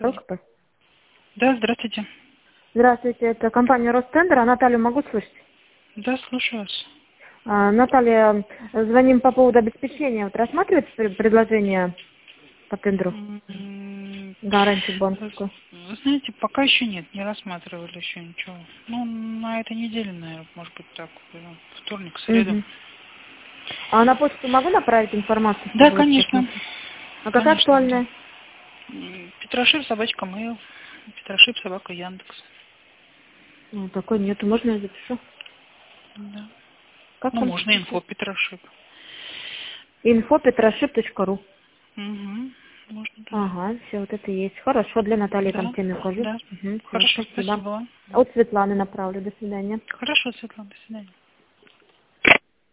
ЛКП. Да, здравствуйте. Здравствуйте, это компания Ростендер. А Наталью могу слышать? Да, слушаю вас. Наталья, звоним по поводу обеспечения. Вот рассматриваете предложение по тендеру? Гарантию банковскую. Вы знаете, пока еще нет, не рассматривали еще ничего. Ну, на этой неделе, наверное, может быть так. Вторник, среду. Угу. А на почту могу направить информацию? Да, чтобы вы конечно. посмотрели? А какая актуальная? Петрошип, собачка Mail. Петрошип, собака Яндекс. Ну, такой нету. Можно я запишу? Да. Как Ну, там? можно инфо Петрошип. info.petroship.ru. Угу. Можно, да. Ага, все, вот это есть. Хорошо, для Натальи там Да, теме укажу. да. Угу, все, Хорошо, спасибо. спасибо вам. От Светланы направлю. До свидания. Хорошо, Светлана, до свидания.